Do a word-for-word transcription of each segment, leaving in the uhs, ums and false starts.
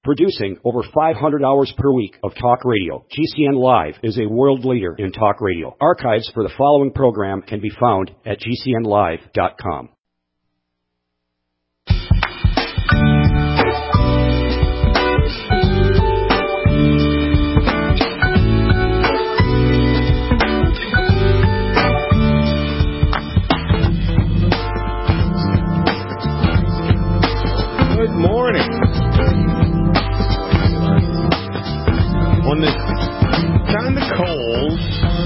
Producing over five hundred hours per week of talk radio, G C N Live is a world leader in talk radio. Archives for the following program can be found at G C N live dot com. Good morning. On this kind of cold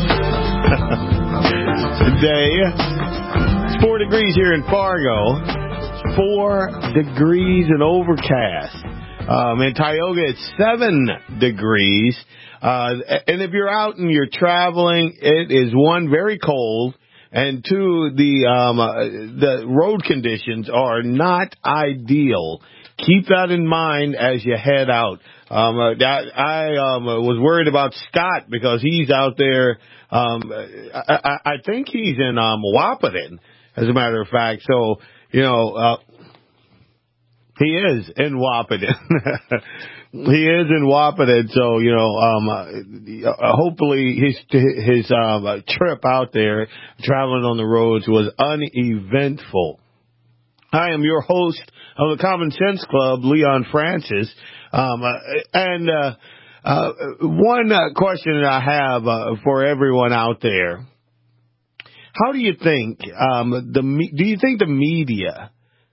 day, it's four degrees here in Fargo, four degrees and overcast. Um, in Tioga, it's seven degrees. Uh, and if you're out and you're traveling, it is one, very cold, and two, the um, uh, the road conditions are not ideal. Keep that in mind as you head out. Um, uh, that, I um, was worried about Scott because he's out there. Um, I, I, I think he's in um, Wahpeton, as a matter of fact. So, you know, uh, he is in Wahpeton. He is in Wahpeton. So, you know, um, uh, hopefully his his um, trip out there, traveling on the roads, was uneventful. I am your host of the Common Sense Club, Leon Francis. Um, uh, and uh, uh, one uh, question that I have uh, for everyone out there: how do you think um, the do you think the media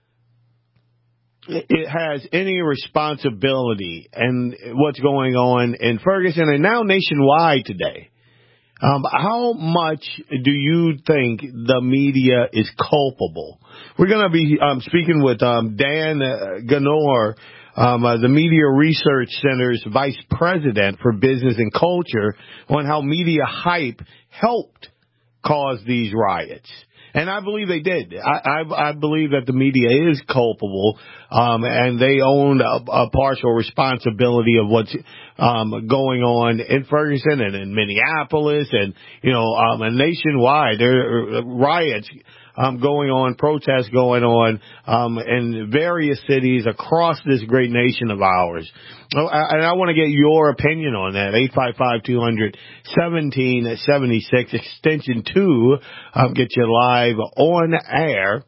it has any responsibility in what's going on in Ferguson and now nationwide today? Um, how much do you think the media is culpable? We're going to be um, speaking with um, Dan uh, Ganor, um, uh, the Media Research Center's Vice President for Business and Culture, on how media hype helped cause these riots. And I believe they did. I, I, I believe that the media is culpable, um, and they own a, a partial responsibility of what's um, going on in Ferguson and in Minneapolis, and you know, um, and nationwide. There are riots um, going on, protests going on um, in various cities across this great nation of ours. Oh, and I want to get your opinion on that. eight five five, two hundred, seventeen seventy-six, extension two, um, get you live on air.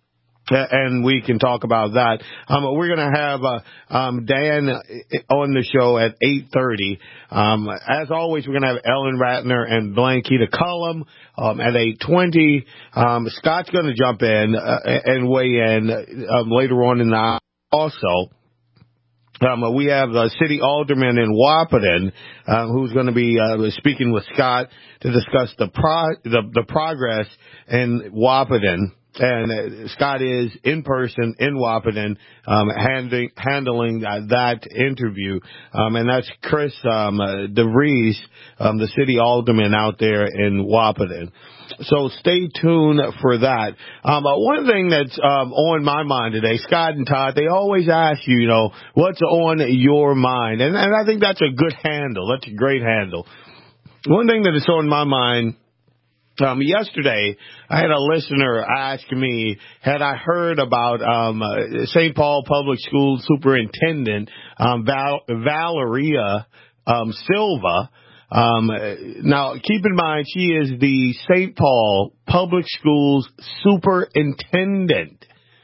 And we can talk about that. Um, we're going to have uh, um, Dan on the show at eight thirty. Um, as always, we're going to have Ellen Ratner and Blanquita Cullum um, at eight twenty. Um, Scott's going to jump in uh, and weigh in um, later on in the hour also. Um, we have the city alderman in Wahpeton, uh, who's going to be uh, speaking with Scott to discuss the pro- the, the progress in Wahpeton. And uh, Scott is in person in Wahpeton, um, handling, handling uh, that interview. Um, and that's Chris um, uh, DeVries, um, the city alderman out there in Wahpeton. So stay tuned for that. Um, uh, one thing that's um, on my mind today, Scott and Todd, they always ask you, you know, what's on your mind? And, and I think that's a good handle. That's a great handle. One thing that is on my mind, Um, yesterday, I had a listener ask me, had I heard about um, uh, Saint Paul Public School Superintendent um, Val- Valeria um, Silva. Um, now, keep in mind, she is the Saint Paul Public Schools Superintendent.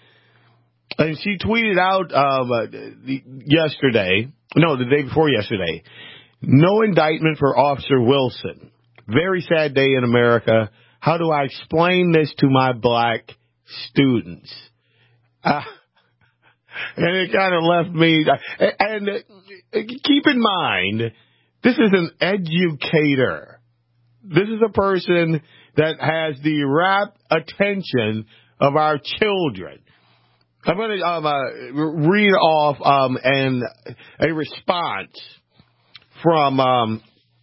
And she tweeted out um, uh, yesterday, no, the day before yesterday, no indictment for Officer Wilson. Very sad day in America. How do I explain this to my black students? Uh, and it kind of left me. And uh, keep in mind, this is an educator. This is a person that has the rapt attention of our children. I'm going to um, uh, read off um, an, a response from... Um,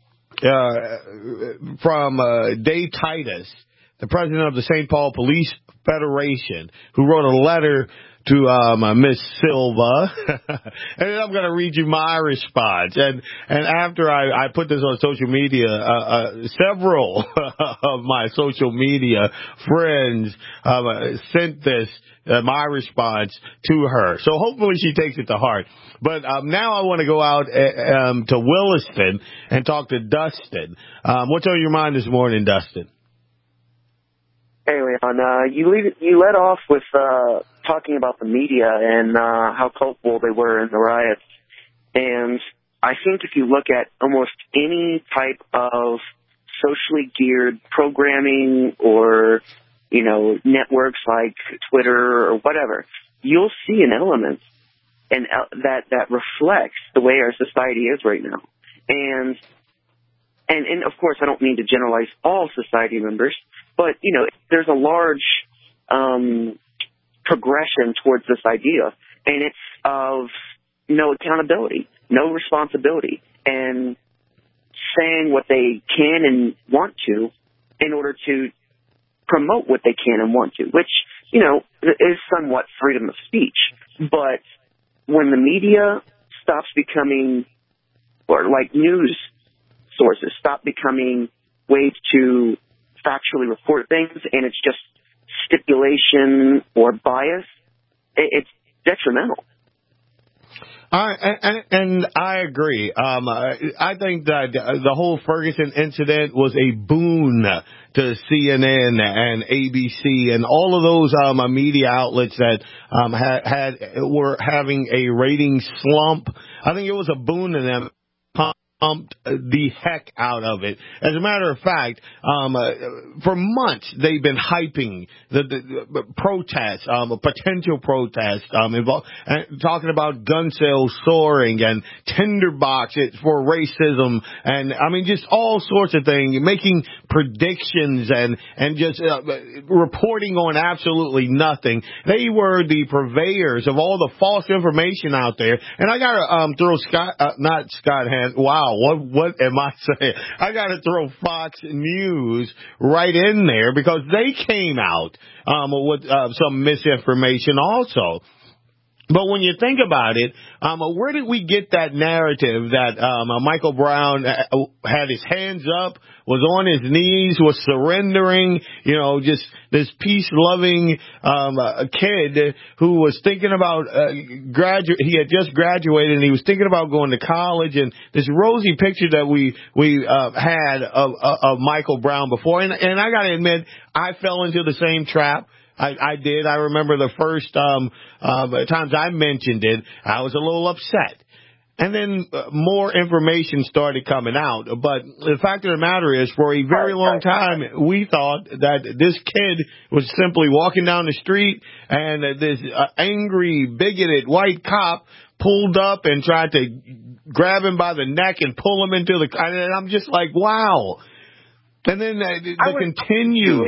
Uh, from uh, Dave Titus, the president of the Saint Paul Police Federation, who wrote a letter to um, uh, Miss Silva, and then I'm going to read you my response. And and after I, I put this on social media, uh, uh, several of my social media friends um, uh, sent this, uh, my response to her. So hopefully she takes it to heart. But um, now I want to go out uh, um, to Williston and talk to Dustin. Um, what's on your mind this morning, Dustin? Hey, Leon, uh, you lead, you led off with uh, talking about the media and uh, how culpable they were in the riots. And I think if you look at almost any type of socially geared programming or, you know, networks like Twitter or whatever, you'll see an element and uh, that that reflects the way our society is right now. And And, and of course, I don't mean to generalize all society members, but, you know, there's a large um, progression towards this idea, and it's of no accountability, no responsibility, and saying what they can and want to in order to promote what they can and want to, which, you know, is somewhat freedom of speech. But when the media stops becoming, or like news sources stop becoming ways to factually report things, and it's just stipulation or bias, it's detrimental. I, and, and I agree. Um, I think that the whole Ferguson incident was a boon to C N N and A B C and all of those um, media outlets that um, had, had were having a rating slump. I think it was a boon to them. Pumped the heck out of it. As a matter of fact, um, uh, for months they've been hyping the, the, the protests, um, a potential protest, um, involved, and talking about gun sales soaring and tinderboxes for racism, and I mean just all sorts of things, making predictions and and just uh, reporting on absolutely nothing. They were the purveyors of all the false information out there, and I gotta um, throw Scott, uh, not Scott Hand. Wow. What what am I saying? I got to throw Fox News right in there because they came out um, with uh, some misinformation also. But when you think about it, um, where did we get that narrative that um, uh, Michael Brown had his hands up, was on his knees, was surrendering, you know, just this peace-loving um, uh, kid who was thinking about uh, graduate. He had just graduated and he was thinking about going to college, and this rosy picture that we we uh, had of, of Michael Brown before. And, and I got to admit, I fell into the same trap. I, I did. I remember the first um, uh, times I mentioned it, I was a little upset. And then uh, more information started coming out. But the fact of the matter is, for a very long time, we thought that this kid was simply walking down the street and uh, this uh, angry, bigoted white cop pulled up and tried to grab him by the neck and pull him into the car. And I'm just like, wow. And then uh, the, the continued...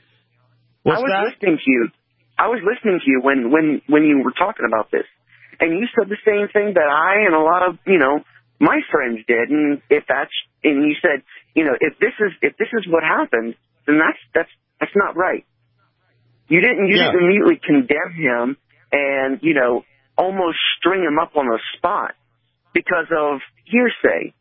What's I was that? listening to you. I was listening to you when, when, when you were talking about this. And you said the same thing that I and a lot of, you know, my friends did. And if that's, and you said, you know, if this is, if this is what happened, then that's, that's, that's not right. You didn't, you yeah. didn't immediately condemn him and, you know, almost string him up on the spot because of hearsay.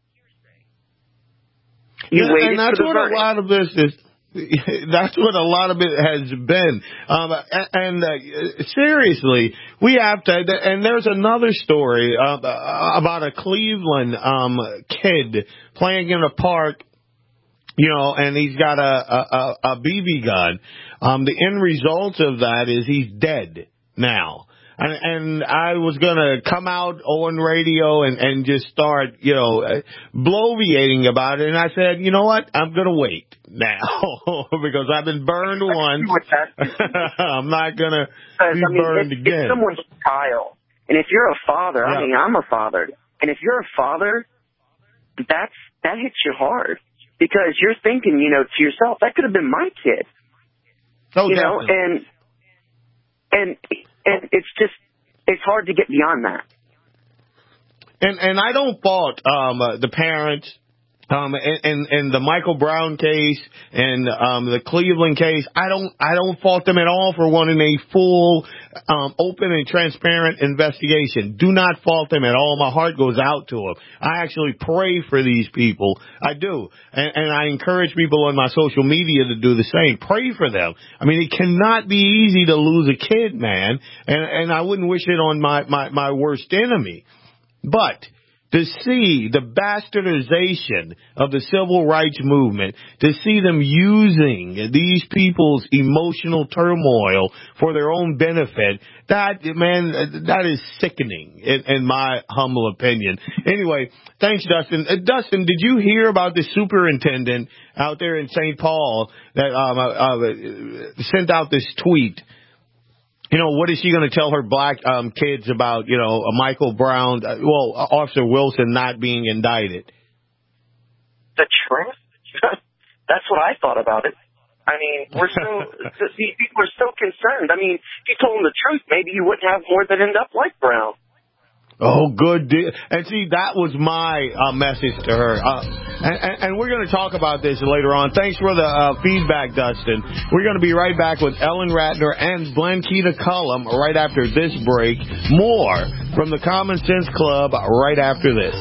You yeah, waited and that's for the what verdict. A lot of this is. That's what a lot of it has been. Um, and uh, seriously, we have to, and there's another story uh, about a Cleveland um, kid playing in a park, you know, and he's got a, a, a B B gun. Um, the end result of that is he's dead now. And, and I was going to come out on radio and, and just start, you know, bloviating about it. And I said, you know what? I'm going to wait now because I've been burned once. I'm not going to be I mean, burned it's, again. It's someone's child. And if you're a father, yeah. I mean, I'm a father. And if you're a father, that's, that hits you hard because you're thinking, you know, to yourself, that could have been my kid. Oh, you definitely. know, and, and, And it's just, it's hard to get beyond that. And and I don't fault um, uh, the parents Um, and, and, and the Michael Brown case and, um, the Cleveland case, I don't, I don't fault them at all for wanting a full, um, open and transparent investigation. Do not fault them at all. My heart goes out to them. I actually pray for these people. I do. And, and I encourage people on my social media to do the same. Pray for them. I mean, it cannot be easy to lose a kid, man. And, and I wouldn't wish it on my, my, my worst enemy. But to see the bastardization of the civil rights movement, to see them using these people's emotional turmoil for their own benefit, that, man, that is sickening, in, in my humble opinion. Anyway, thanks, Dustin. Uh, Dustin, did you hear about the superintendent out there in Saint Paul that um, uh, uh, sent out this tweet? You know, what is she going to tell her black um, kids about, you know, uh, Michael Brown, uh, well, uh, Officer Wilson not being indicted? The truth? That's what I thought about it. I mean, we're so, these people are so concerned. I mean, if you told them the truth, maybe you wouldn't have more that end up like Brown. Oh, good deal. And see, that was my uh, message to her. Uh, and, and, and we're going to talk about this later on. Thanks for the uh, feedback, Dustin. We're going to be right back with Ellen Ratner and Blanquita Cullum right after this break. More from the Common Sense Club right after this.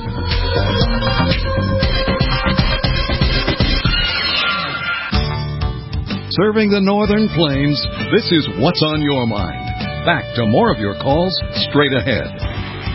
Serving the Northern Plains, this is What's on Your Mind. Back to more of your calls straight ahead.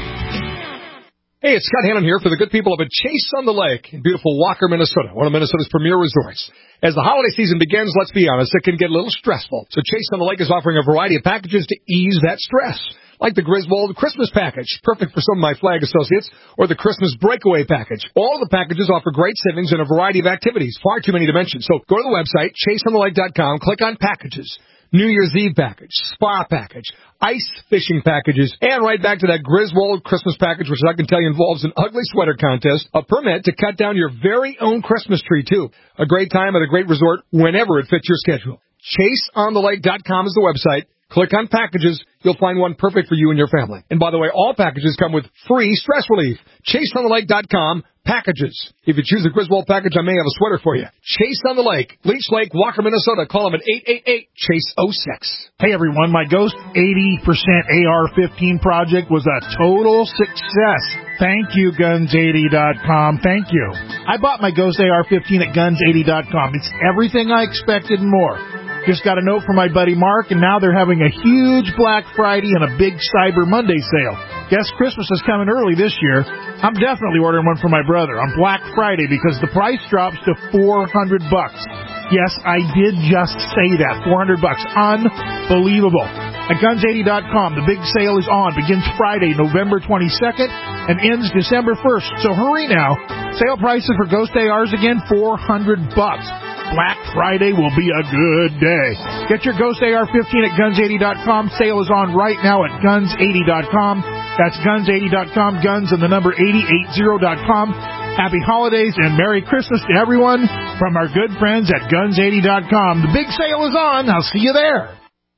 Hey, it's Scott Hannon here for the good people of a Chase on the Lake in beautiful Walker, Minnesota, one of Minnesota's premier resorts. As the holiday season begins, let's be honest, it can get a little stressful. So Chase on the Lake is offering a variety of packages to ease that stress. Like the Griswold Christmas package, perfect for some of my flag associates, or the Christmas breakaway package. All of the packages offer great savings and a variety of activities, far too many to mention. So go to the website, chase on the lake dot com, click on packages. New Year's Eve package, spa package, ice fishing packages, and right back to that Griswold Christmas package, which I can tell you involves an ugly sweater contest, a permit to cut down your very own Christmas tree, too. A great time at a great resort whenever it fits your schedule. chase on the lake dot com is the website. Click on packages. You'll find one perfect for you and your family. And by the way, all packages come with free stress relief. chase on the lake dot com, packages. If you choose a Griswold package, I may have a sweater for you. Chase on the Lake, Leech Lake, Walker, Minnesota. Call them at eight eight eight, chase oh six. Hey, everyone. My Ghost eighty percent A R fifteen project was a total success. Thank you, guns eighty dot com. Thank you. I bought my Ghost A R fifteen at guns eighty dot com. It's everything I expected and more. Just got a note from my buddy Mark, and now they're having a huge Black Friday and a big Cyber Monday sale. Guess Christmas is coming early this year. I'm definitely ordering one for my brother on Black Friday because the price drops to four hundred bucks. Yes, I did just say that. four hundred bucks. Unbelievable. At guns eighty dot com, the big sale is on. Begins Friday, November twenty-second, and ends December first. So hurry now. Sale prices for Ghost A Rs again, four hundred bucks. Black Friday will be a good day. Get your Ghost A R fifteen at guns eighty dot com. Sale is on right now at guns eighty dot com. That's guns eighty dot com, guns and the number eighty eighty dot com. Happy holidays and Merry Christmas to everyone from our good friends at guns eighty dot com. The big sale is on. I'll see you there.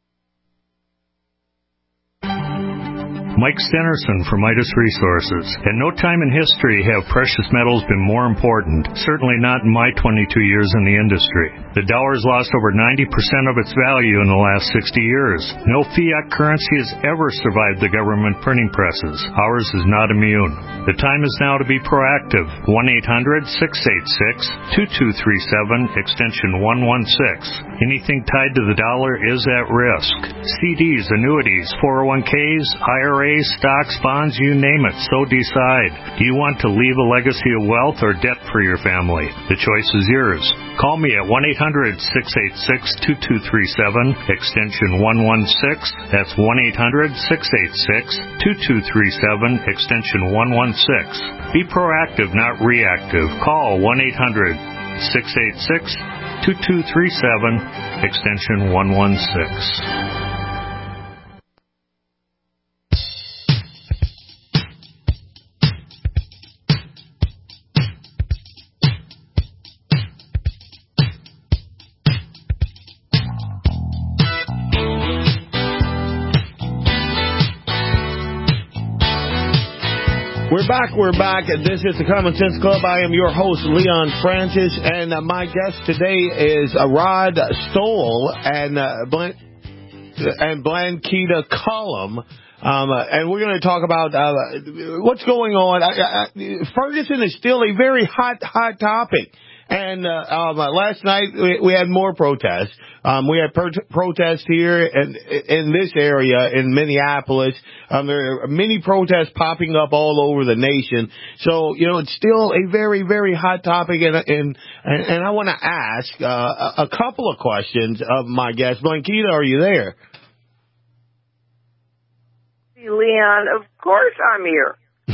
Mike Stenerson from Midas Resources. At no time in history have precious metals been more important, certainly not in my twenty-two years in the industry. The dollar's lost over ninety percent of its value in the last sixty years. No fiat currency has ever survived the government printing presses. Ours is not immune. The time is now to be proactive. one eight hundred, six eight six, two two three seven, extension one one six. Anything tied to the dollar is at risk. C Ds, annuities, four oh one Ks, I R As, stocks, bonds, you name it, so decide. Do you want to leave a legacy of wealth or debt for your family? The choice is yours. Call me at one eight hundred, six eight six, two two three seven, extension one one six. That's one eight hundred, six eight six, two two three seven, extension one one six. Be proactive, not reactive. Call one eight hundred, six eight six, two two three seven, extension one one six. We're back, we're back. This is the Common Sense Club. I am your host, Leon Francis, and uh, my guest today is uh, Rod Stoll and uh, Blan- and Blanquita Cullum. Um, uh, and we're going to talk about uh, what's going on. I, I, Ferguson is still a very hot, hot topic. And uh, um, uh, last night we, we had more protests. Um, we had per- protests here in, in this area in Minneapolis. Um, there are many protests popping up all over the nation. So, you know, it's still a very, very hot topic. And and, and I want to ask uh, a couple of questions of my guest. Blanquita, are you there? Leon, of course I'm here.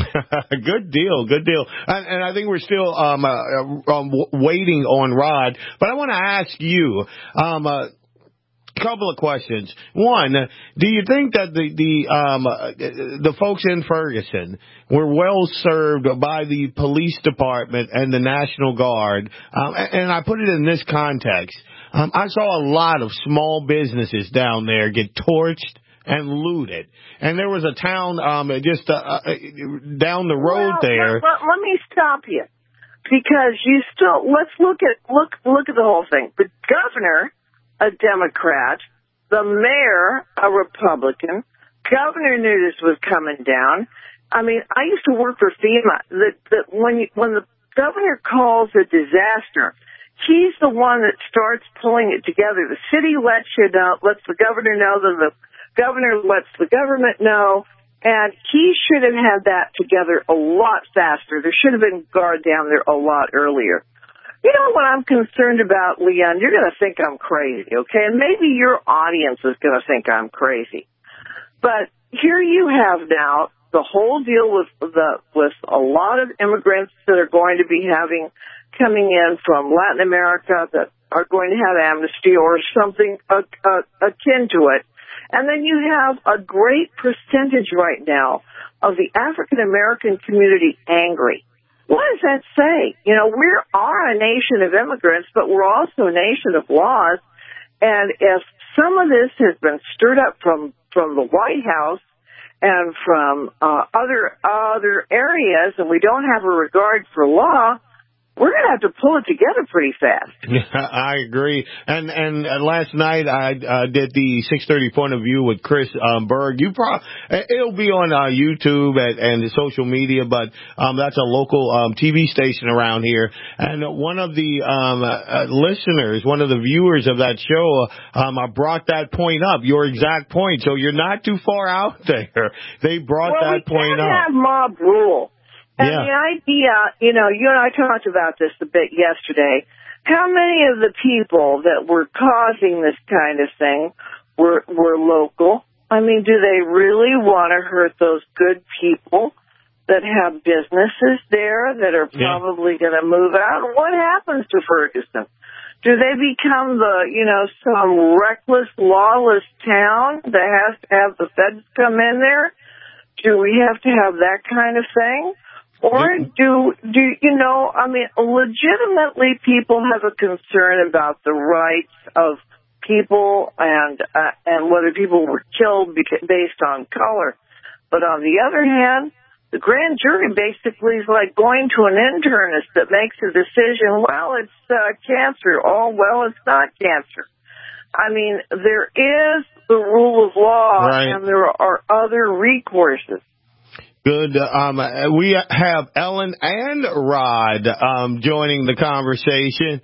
Good deal, good deal. And, and I think we're still um, uh, um, waiting on Rod. But I want to ask you um, a couple of questions. One, do you think that the the um, uh, the folks in Ferguson were well served by the police department and the National Guard? Um, and I put it in this context. Um, I saw a lot of small businesses down there get torched and looted. And there was a town um, just uh, uh, down the road well, there. Let, let, let me stop you, because you still let's look at look look at the whole thing. The governor, a Democrat, the mayor, a Republican. Governor knew this was coming down. I mean, I used to work for FEMA. That that when you, when the governor calls a disaster, he's the one that starts pulling it together. The city lets you know, lets the governor know that the governor lets the government know, and he should have had that together a lot faster. There should have been guard down there a lot earlier. You know what I'm concerned about, Leon? You're going to think I'm crazy, okay? And maybe your audience is going to think I'm crazy. But here you have now the whole deal with the with a lot of immigrants that are going to be having coming in from Latin America that are going to have amnesty or something uh, uh, akin to it. And then you have a great percentage right now of the African-American community angry. What does that say? You know, we are a nation of immigrants, but we're also a nation of laws. And if some of this has been stirred up from, from the White House and from uh, other other areas, and we don't have a regard for law, we're going to have to pull it together pretty fast. Yeah, I agree. And and uh, last night I uh, did the six thirty point of view with Chris um, Berg. You pro- it'll be on uh, YouTube and, and the social media, but um, that's a local um, T V station around here. And one of the um, uh, listeners, one of the viewers of that show, um, I brought that point up, your exact point. So you're not too far out there. They brought well, that point up. Well, we can't have mob rule. And yeah. the idea, you know, you and I talked about this a bit yesterday. How many of the people that were causing this kind of thing were were local? I mean, do they really want to hurt those good people that have businesses there that are probably yeah. going to move out? What happens to Ferguson? Do they become the, you know, some reckless, lawless town that has to have the feds come in there? Do we have to have that kind of thing? Or do, do you know, I mean, legitimately people have a concern about the rights of people and uh, and whether people were killed based on color. But on the other hand, the grand jury basically is like going to an internist that makes a decision, well, it's uh, cancer. Oh, well, it's not cancer. I mean, there is the rule of law, right, and there are other recourses. Good. Um, we have Ellen and Rod um, joining the conversation.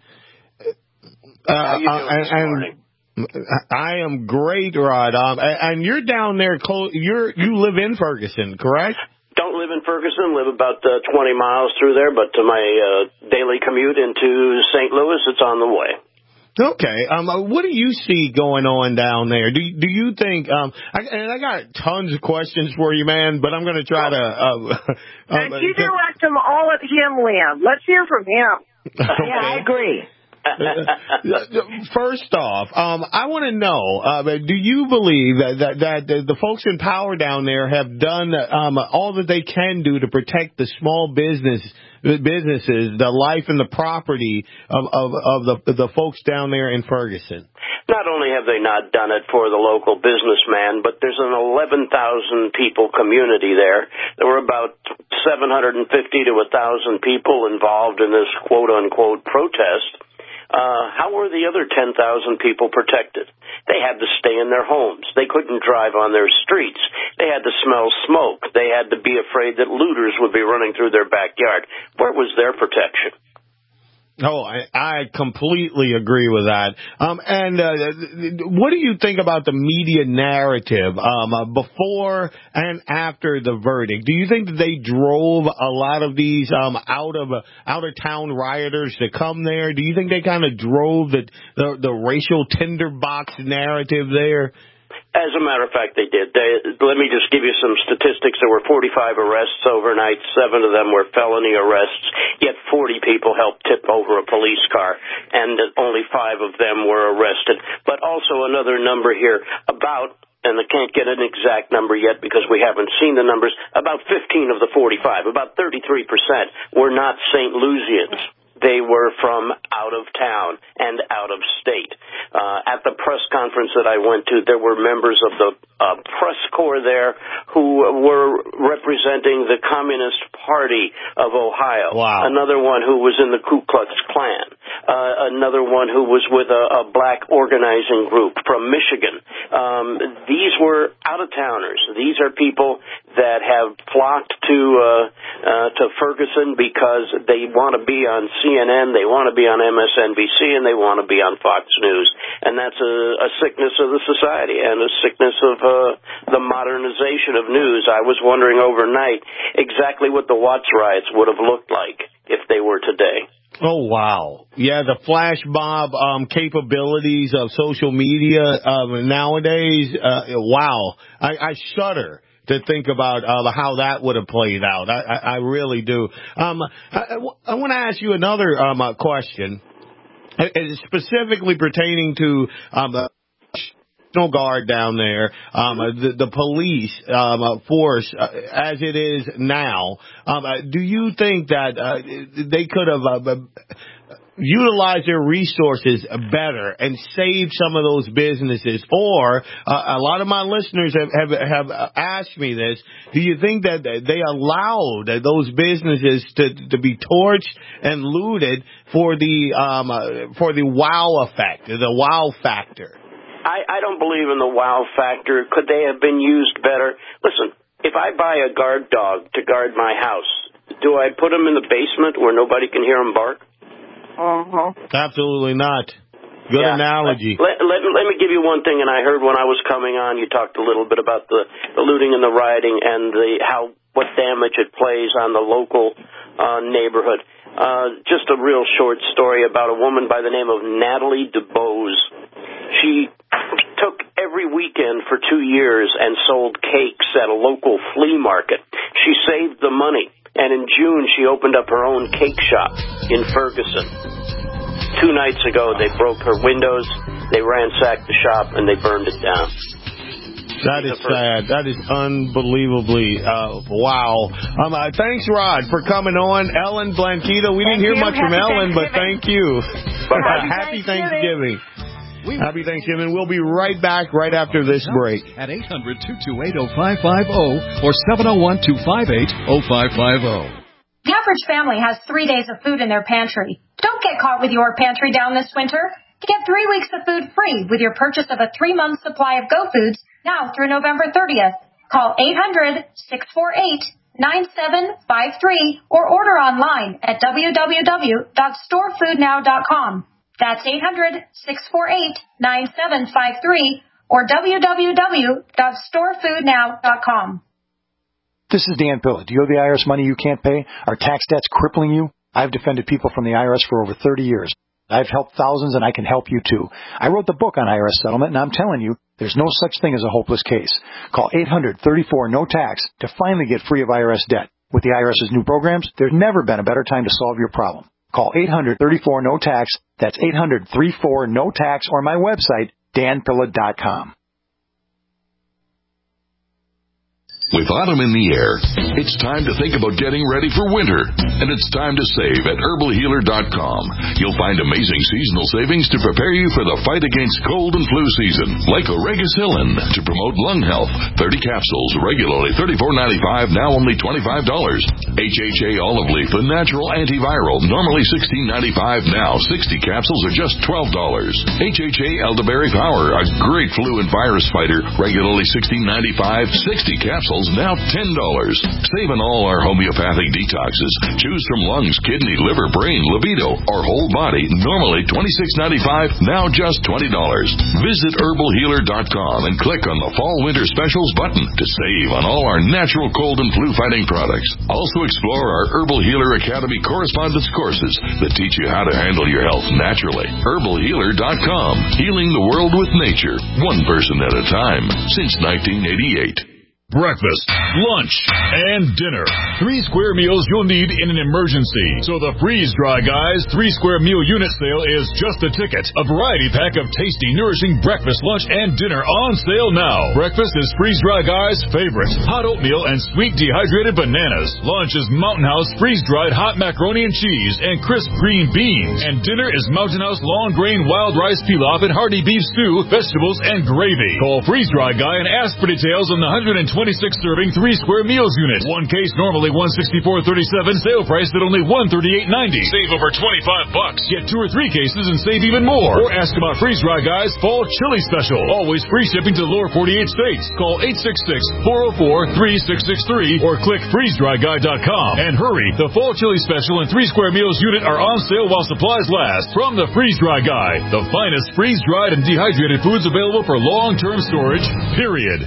Uh, How you doing this and, morning? and I am great, Rod. Um, and you're down there. Close, you're you live in Ferguson, correct? Don't live in Ferguson. Live about uh, twenty miles through there, but to my uh, daily commute into Saint Louis, it's on the way. Okay. Um, what do you see going on down there? Do do you think? Um, I, and I got tons of questions for you, man. But I'm going to try to. Uh, and uh, you direct them all at him, Liam. Let's hear from him. Okay. Yeah, I agree. First off, um, I want to know, uh, do you believe that, that, that the folks in power down there have done um, all that they can do to protect the small business businesses, the life and the property of, of, of the, the folks down there in Ferguson? Not only have they not done it for the local businessman, but there's an eleven thousand people community there. There were about seven hundred fifty to one thousand people involved in this quote-unquote protest. Uh, how were the other ten thousand people protected? They had to stay in their homes. They couldn't drive on their streets. They had to smell smoke. They had to be afraid that looters would be running through their backyard. Where was their protection? Oh, I, I completely agree with that. Um, and uh, what do you think about the media narrative um, uh, before and after the verdict? Do you think that they drove a lot of these um, out of uh, out of town rioters to come there? Do you think they kind of drove the, the the racial tinderbox narrative there? As a matter of fact, they did. They, let me just give you some statistics. There were forty-five arrests overnight. Seven of them were felony arrests, yet forty people helped tip over a police car, and only five of them were arrested. But also another number here, about, and I can't get an exact number yet because we haven't seen the numbers, about fifteen of the forty-five, about thirty-three percent, were not Saint Louisians. They were from out of town and out of state. Uh, at the press conference that I went to, there were members of the uh, press corps there who were representing the Communist Party of Ohio. Wow. Another one who was in the Ku Klux Klan. Uh, another one who was with a, a black organizing group from Michigan. Um, these were out-of-towners. These are people that have flocked to uh, uh, to Ferguson because they want to be on C N N, they want to be on M S N B C, and they want to be on Fox News. And that's a, a sickness of the society and a sickness of uh, the modernization of news. I was wondering overnight exactly what the Watts riots would have looked like if they were today. Oh, wow. Yeah, the flash mob um, capabilities of social media um, nowadays, uh, wow. I, I shudder to think about uh, how that would have played out. I, I, I really do. Um, I, I want to ask you another um, uh, question, uh, specifically pertaining to um, the National Guard down there, um, uh, the, the police um, uh, force uh, as it is now. Um, uh, do you think that uh, they could have uh, utilize their resources better and save some of those businesses? Or uh, a lot of my listeners have, have have asked me this. Do you think that they allowed those businesses to to be torched and looted for the um uh, for the wow effect, the wow factor? I, I don't believe in the wow factor. Could they have been used better? Listen, if I buy a guard dog to guard my house, do I put him in the basement where nobody can hear him bark? Uh-huh. Absolutely not. Good yeah. analogy. Let, let, let me give you one thing, and I heard when I was coming on, you talked a little bit about the, the looting and the rioting and the how what damage it plays on the local uh, neighborhood. Uh, just a real short story about a woman by the name of Natalie DeBose. She took every weekend for two years and sold cakes at a local flea market. She saved the money. And in June, she opened up her own cake shop in Ferguson. Two nights ago, they broke her windows, they ransacked the shop, and they burned it down. That is sad. That is unbelievably, uh, wow. Um, uh, thanks, Rod, for coming on. Ellen Blanquito, we thank didn't hear you. much Happy from Ellen, but thank you. Bye-bye. Happy Thanksgiving. Happy Thanksgiving. We'll be right back right after this break. At eight hundred, two two eight, oh five five oh or seven oh one, two five eight, oh five five oh. The average family has three days of food in their pantry. Don't get caught with your pantry down this winter. To get three weeks of food free with your purchase of a three-month supply of Go Foods now through November thirtieth. Call eight hundred, six four eight, nine seven five three or order online at w w w dot store food now dot com. That's eight hundred, six four eight, nine seven five three or w w w dot store food now dot com. This is Dan Pilla. Do you owe the I R S money you can't pay? Are tax debts crippling you? I've defended people from the I R S for over thirty years. I've helped thousands, and I can help you, too. I wrote the book on I R S settlement, and I'm telling you, there's no such thing as a hopeless case. Call eight hundred, thirty-four, no tax to finally get free of I R S debt. With the IRS's new programs, there's never been a better time to solve your problem. Call eight hundred, thirty-four, no tax. That's eight hundred, thirty-four, no tax, or my website, dan pilla dot com. With autumn in the air, it's time to think about getting ready for winter. And it's time to save at herbal healer dot com. You'll find amazing seasonal savings to prepare you for the fight against cold and flu season. Like Oregacillin to promote lung health. thirty capsules, regularly thirty-four ninety-five, now only twenty-five dollars. H H A olive leaf, a natural antiviral, normally sixteen ninety-five, now sixty capsules are just twelve dollars. H H A elderberry power, a great flu and virus fighter, regularly sixteen ninety-five, sixty capsules now ten dollars. Save on all our homeopathic detoxes. Choose from lungs, kidney, liver, brain, libido, or whole body. Normally twenty-six ninety-five, now just twenty dollars. Visit herbal healer dot com and click on the Fall Winter Specials button to save on all our natural cold and flu fighting products. Also explore our Herbal Healer Academy correspondence courses that teach you how to handle your health naturally. herbal healer dot com. Healing the world with nature, one person at a time, since nineteen eighty-eight. Breakfast, lunch, and dinner. Three square meals you'll need in an emergency. So the Freeze Dry Guys three square meal unit sale is just a ticket. A variety pack of tasty, nourishing breakfast, lunch, and dinner on sale now. Breakfast is Freeze Dry Guys' favorite. Hot oatmeal and sweet dehydrated bananas. Lunch is Mountain House freeze-dried hot macaroni and cheese and crisp green beans. And dinner is Mountain House long grain wild rice pilaf and hearty beef stew, vegetables, and gravy. Call Freeze Dry Guy and ask for details on the one hundred twenty-six serving three square meals unit. One case normally one sixty-four thirty-seven, sale price at only one thirty-eight ninety. Save over twenty-five bucks. Get two or three cases and save even more. Or ask about Freeze Dry Guys Fall Chili Special. Always free shipping to the lower forty-eight states. Call eight six six, four oh four, three six six three or click freeze dry guy dot com. And hurry, the Fall Chili Special and three square meals unit are on sale while supplies last. From the Freeze Dry Guy, the finest freeze-dried and dehydrated foods available for long-term storage, period.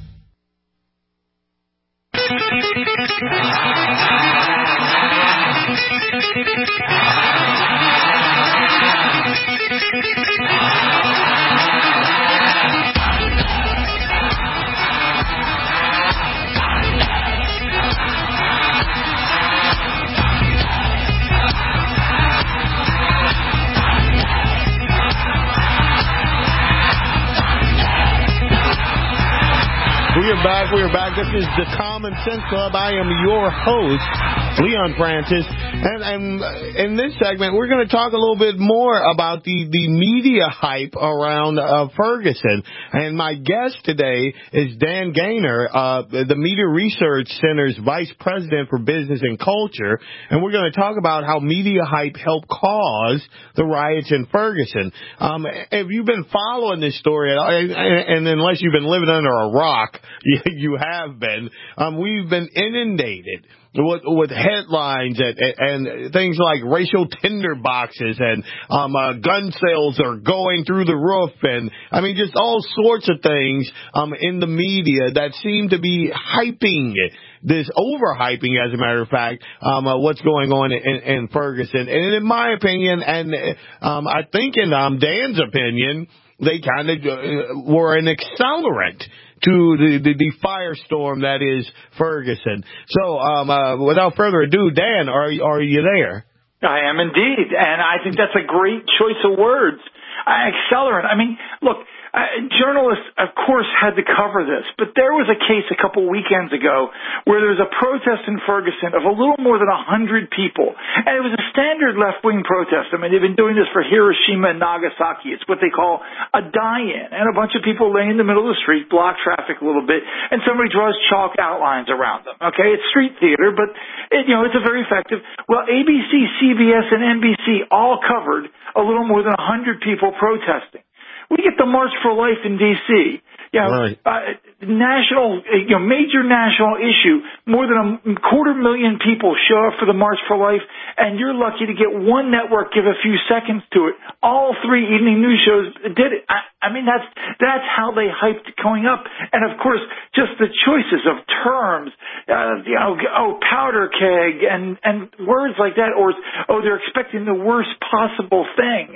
We are back. We are back. This is the Common Sense Club. I am your host, Leon Francis. And, and in this segment, we're going to talk a little bit more about the, the media hype around uh, Ferguson. And my guest today is Dan Gaynor, uh, the Media Research Center's Vice President for Business and Culture. And we're going to talk about how media hype helped cause the riots in Ferguson. Um, if you've been following this story, and unless you've been living under a rock, you, you have been, um, we've been inundated with, with headlines and, and things like racial tinder boxes and um, uh, gun sales are going through the roof, and I mean just all sorts of things um, in the media that seem to be hyping this, overhyping, as a matter of fact, um, uh, what's going on in, in Ferguson. And in my opinion, and um, I think in um, Dan's opinion, they kind of uh, were an accelerant to the, the, the firestorm that is Ferguson. So, um, uh, without further ado, Dan, are, are you there? I am indeed, and I think that's a great choice of words. Uh, accelerant. I mean, look, uh, journalists, of course, had to cover this, but there was a case a couple weekends ago where there was a protest in Ferguson of a little more than a hundred people, and it was a standard left-wing protest. I mean, they've been doing this for Hiroshima and Nagasaki. It's what they call a die-in, and a bunch of people lay in the middle of the street, block traffic a little bit, and somebody draws chalk outlines around them. Okay, it's street theater, but it, you know, it's a very effective. Well, A B C, C B S, and N B C all covered a little more than a hundred people protesting. We get the March for Life in D C You know, right. uh, national, you know, major national issue. More than a quarter million people show up for the March for Life, and you're lucky to get one network give a few seconds to it. All three evening news shows did it. I, I mean, that's that's how they hyped going up. And of course, just the choices of terms, uh, you know, oh, powder keg, and and words like that, or oh, they're expecting the worst possible thing.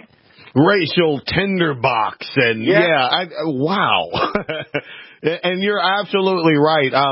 racial tinderbox. And, yeah, yeah I, wow. And you're absolutely right. Um,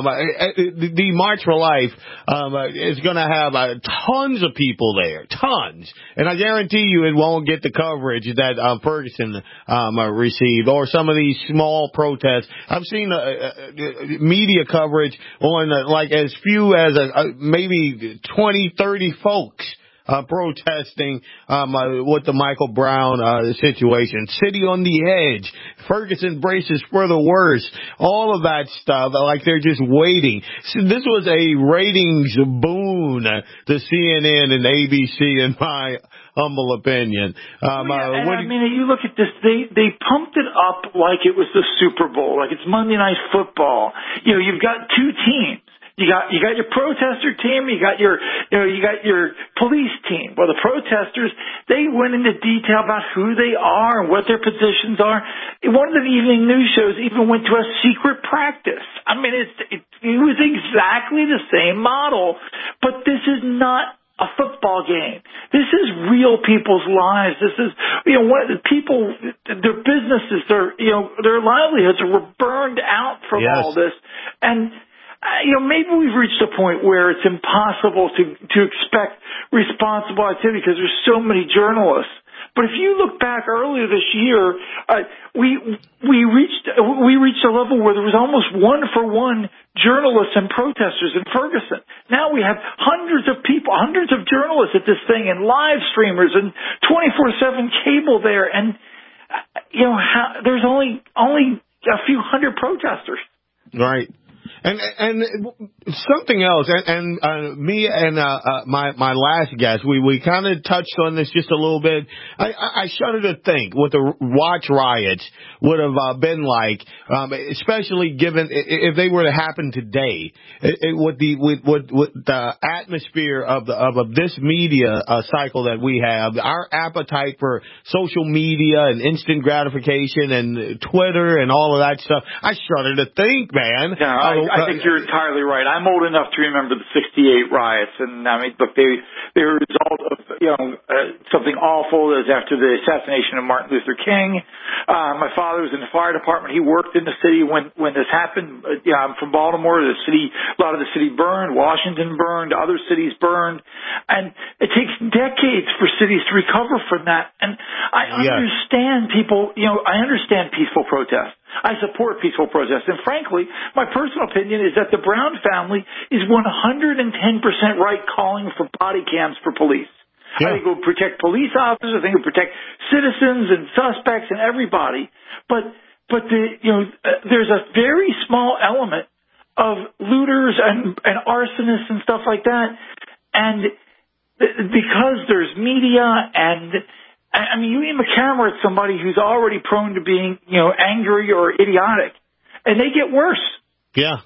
the March for Life um, is going to have uh, tons of people there, tons. And I guarantee you it won't get the coverage that um, Ferguson um, received or some of these small protests. I've seen uh, uh, media coverage on uh, like as few as uh, uh, maybe twenty, thirty folks. Uh, protesting um, uh, with the Michael Brown uh, situation. City on the edge. Ferguson braces for the worst. All of that stuff, like they're just waiting. So this was a ratings boon to C N N and A B C, in my humble opinion. Um, well, yeah, uh, and I mean, you look at this, they, they pumped it up like it was the Super Bowl, like it's Monday Night Football. You know, you've got two teams. You got, you got your protester team, you got your, you know, you got your police team. Well, the protesters, they went into detail about who they are and what their positions are. One of the evening news shows even went to a secret practice. I mean, it's, it, it was exactly the same model, but this is not a football game. This is real people's lives. This is, you know, what people, their businesses, their, you know, their livelihoods were burned out from yes. all this. And, Uh, you know, maybe we've reached a point where it's impossible to to expect responsible activity because there's so many journalists. But if you look back earlier this year, uh, we we reached we reached a level where there was almost one for one journalists and protesters in Ferguson. Now we have hundreds of people, hundreds of journalists at this thing, and live streamers and twenty-four seven cable there, and uh, you know, how, there's only only a few hundred protesters. Right. And and something else, and, and uh, me and uh, uh, my my last guest, we, we kind of touched on this just a little bit. I, I, I shudder to think what the watch riots would have uh, been like, um, especially given if they were to happen today. It, it, with the with, with with the atmosphere of the of, of this media uh, cycle that we have, our appetite for social media and instant gratification and Twitter and all of that stuff. I shudder to think, man. No, I, I think you're entirely right. I'm old enough to remember the sixty-eight riots, and I mean, look, they they were a result of you know uh, something awful. It was after the assassination of Martin Luther King. Uh, my father was in the fire department. He worked in the city when when this happened. Uh, yeah, I'm from Baltimore. The city, a lot of the city burned. Washington burned. Other cities burned, and it takes decades for cities to recover from that. And I yeah. understand people. You know, I understand peaceful protest. I support peaceful protest. And frankly, my personal opinion is that the Brown family is one hundred ten percent right calling for body cams for police. Yeah. I think it will protect police officers. I think it will protect citizens and suspects and everybody. But, but the, you know, uh, there's a very small element of looters and, and arsonists and stuff like that. And th- because there's media and, I mean, you aim a camera at somebody who's already prone to being, you know, angry or idiotic, and they get worse. Yeah.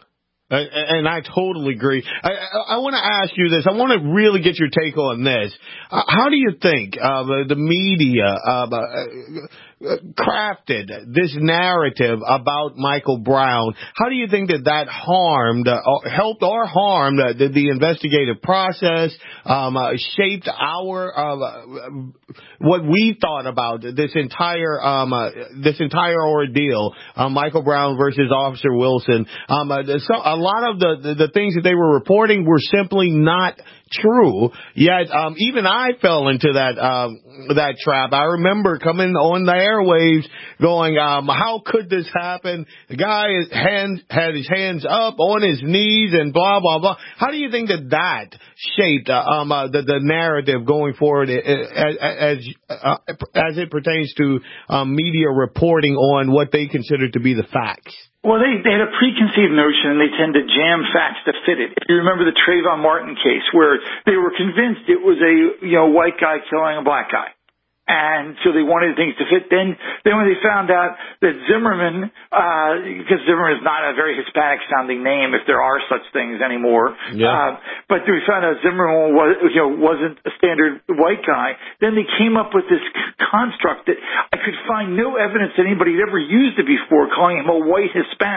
And I totally agree. I, I, I want to ask you this. I want to really get your take on this. Uh, how do you think uh, the media uh, uh, crafted this narrative about Michael Brown? How do you think that that harmed, uh, helped or harmed uh, the, the investigative process, um, uh, shaped our uh, what we thought about this entire um, uh, this entire ordeal? Uh, Michael Brown versus Officer Wilson. Um, uh, so, a lot of the, the, the things that they were reporting were simply not true. Yet, um, even I fell into that, um, that trap. I remember coming on the airwaves going, um, how could this happen? The guy his hands, had his hands up on his knees and blah, blah, blah. How do you think that that shaped, uh, um, uh, the, the narrative going forward as, as, uh, as it pertains to, um, media reporting on what they considered to be the facts? Well, they, they had a preconceived notion, and they tend to jam facts to fit it. If you remember the Trayvon Martin case, where they were convinced it was a you know white guy killing a black guy, and so they wanted things to fit. Then, then when they found out that Zimmerman, uh, because Zimmerman is not a very Hispanic-sounding name, if there are such things anymore, yeah. uh, but we found out Zimmerman was, you know, wasn't a standard white guy. Then they came up with this construct that I could find no evidence that anybody had ever used it before, calling him a white Hispanic.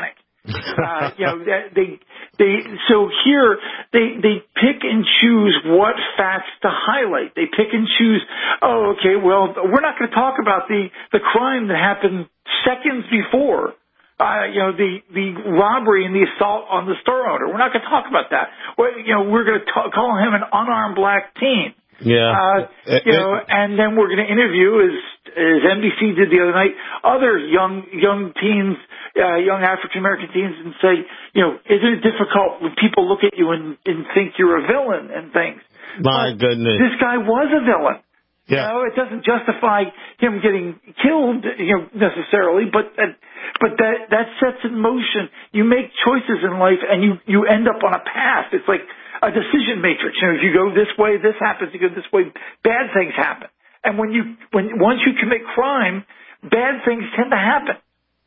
Uh, you know, they, they, so here they, they pick and choose what facts to highlight. They pick and choose, oh, okay, well, we're not going to talk about the, the crime that happened seconds before. Uh, you know, the, the robbery and the assault on the store owner. We're not going to talk about that. Well, you know, we're going to ta- call him an unarmed black teen. Yeah. Uh, you it, know, and then we're going to interview, as, as N B C did the other night, other young, young teens, uh, young African-American teens and say, you know, isn't it difficult when people look at you and, and think you're a villain and things? My but goodness. This guy was a villain. Yeah. You know, it doesn't justify him getting killed, you know, necessarily, but that, but that, that sets in motion. You make choices in life and you, you end up on a path. It's like a decision matrix. You know, if you go this way, this happens. You go this way, bad things happen. And when you, when, once you commit crime, bad things tend to happen.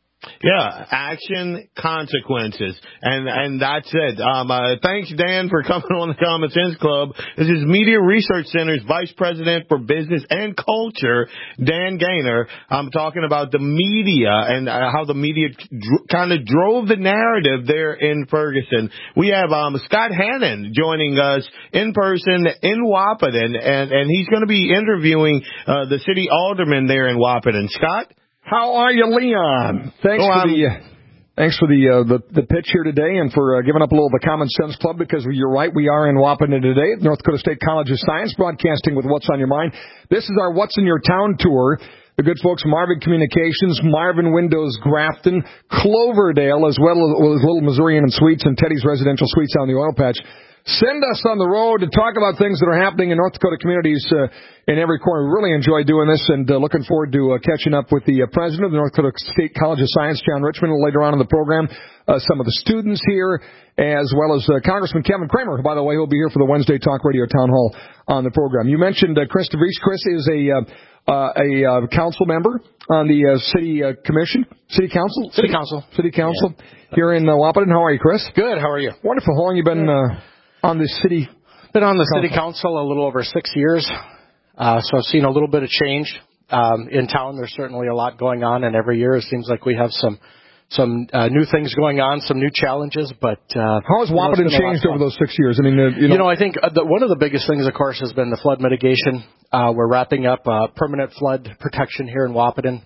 Yeah, action, consequences, and and that's it. Um, uh, thanks, Dan, for coming on the Common Sense Club. This is Media Research Center's Vice President for Business and Culture, Dan Gaynor. I'm talking about the media and uh, how the media dr- kind of drove the narrative there in Ferguson. We have um, Scott Hannon joining us in person in Wahpeton, and, and he's going to be interviewing uh, the city alderman there in Wahpeton. Scott? How are you, Leon? Thanks oh, for the uh, thanks for the, uh, the the pitch here today, and for uh, giving up a little of the Common Sense Club, because you're right, we are in Wahpeton today at North Dakota State College of Science, broadcasting with What's on Your Mind. This is our What's in Your Town tour. The good folks, Marvin Communications, Marvin Windows Grafton, Cloverdale, as well as Little Missourian and Suites, and Teddy's Residential Suites on the Oil Patch. Send us on the road to talk about things that are happening in North Dakota communities uh, in every corner. We really enjoy doing this, and uh, looking forward to uh, catching up with the uh, president of the North Dakota State College of Science, John Richmond, later on in the program. Uh, some of the students here, as well as uh, Congressman Kevin Kramer, who, by the way, will be here for the Wednesday Talk Radio Town Hall on the program. You mentioned uh, Chris DeVries. Chris is a uh, uh, a uh, council member on the uh, city uh, commission, city council, city council, city council yeah. here in uh, Wahpeton. How are you, Chris? Good. How are you? Wonderful. How long have you been uh, on the city? Been on the council? City council a little over six years, uh, so I've seen a little bit of change um, in town. There's certainly a lot going on, and every year it seems like we have some some uh, new things going on, some new challenges. But uh, how has Wahpeton changed over those six years? I mean, uh, you, know, you know, I think uh, the, one of the biggest things, of course, has been the flood mitigation. Uh, we're wrapping up uh, permanent flood protection here in Wahpeton,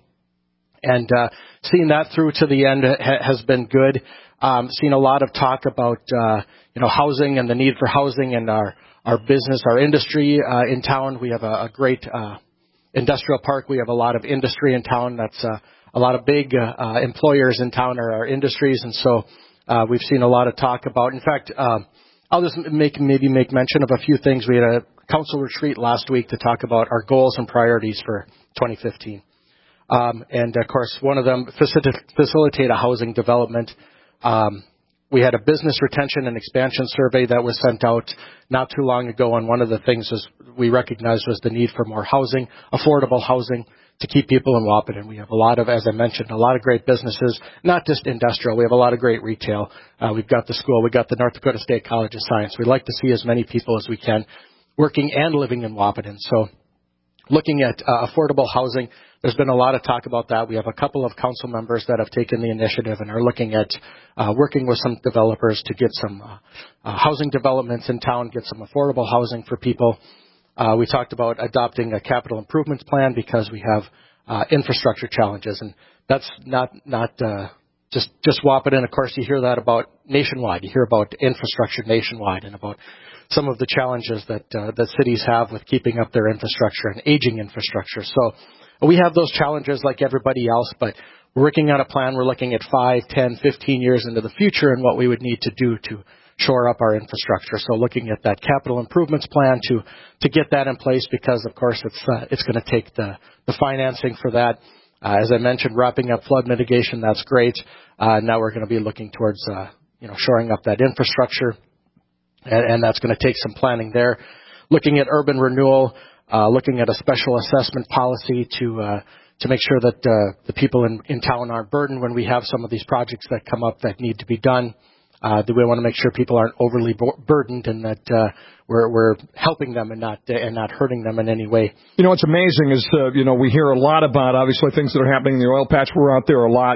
and uh, seeing that through to the end ha- has been good. Um, seen a lot of talk about uh, you know housing and the need for housing and our our business, our industry uh, in town. We have a, a great uh, industrial park. We have a lot of industry in town. That's uh, a lot of big uh, uh, employers in town are our industries, and so uh, we've seen a lot of talk about. In fact, uh, I'll just make maybe make mention of a few things. We had a council retreat last week to talk about our goals and priorities for twenty fifteen, um, and of course, one of them facilitate, facilitate a housing development. Um, we had a business retention and expansion survey that was sent out not too long ago, and one of the things was we recognized was the need for more housing, affordable housing, to keep people in Wahpeton. We have a lot of, as I mentioned, a lot of great businesses, not just industrial. We have a lot of great retail. Uh, we've got the school. We've got the North Dakota State College of Science. We'd like to see as many people as we can working and living in Wahpeton. So looking at uh, affordable housing, there's been a lot of talk about that. We have a couple of council members that have taken the initiative and are looking at uh, working with some developers to get some uh, uh, housing developments in town, get some affordable housing for people. Uh, we talked about adopting a capital improvements plan because we have uh, infrastructure challenges, and that's not not uh, just just Wahpeton. Of course, you hear that about nationwide. You hear about infrastructure nationwide and about some of the challenges that uh, that cities have with keeping up their infrastructure and aging infrastructure. So we have those challenges like everybody else, but we're working on a plan. We're looking at five, ten, fifteen years into the future and what we would need to do to shore up our infrastructure. So looking at that capital improvements plan to to get that in place, because of course it's uh, it's going to take the the financing for that. Uh, as I mentioned, wrapping up flood mitigation, that's great. Uh, now we're going to be looking towards uh, you know shoring up that infrastructure, and, and that's going to take some planning there. Looking at urban renewal, uh, looking at a special assessment policy to uh, to make sure that uh, the people in, in town aren't burdened when we have some of these projects that come up that need to be done. Uh, do we want to make sure people aren't overly bo- burdened and that uh, we're, we're helping them and not uh, and not hurting them in any way? You know, what's amazing is, uh, you know, we hear a lot about, obviously, things that are happening in the oil patch. We're out there a lot.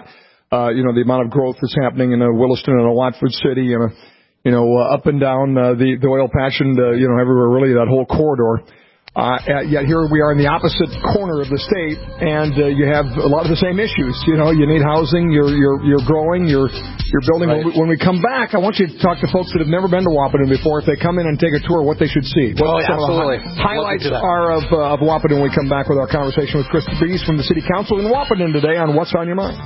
uh, you know, the amount of growth that's happening in uh, Williston and uh, Watford City and, uh, you know, uh, up and down uh, the, the oil patch and, uh, you know, everywhere, really, that whole corridor. Uh, yet here we are in the opposite corner of the state, and uh, you have a lot of the same issues. You know, you need housing, you're you're you're growing, you're you're building. Right. When, we, when we come back, I want you to talk to folks that have never been to Wahpeton before. If they come in and take a tour, what they should see. What oh, some absolutely. Of the hi- highlights are of uh, of Wahpeton when we come back with our conversation with Chris Bees from the City Council in Wahpeton today on What's on Your Mind.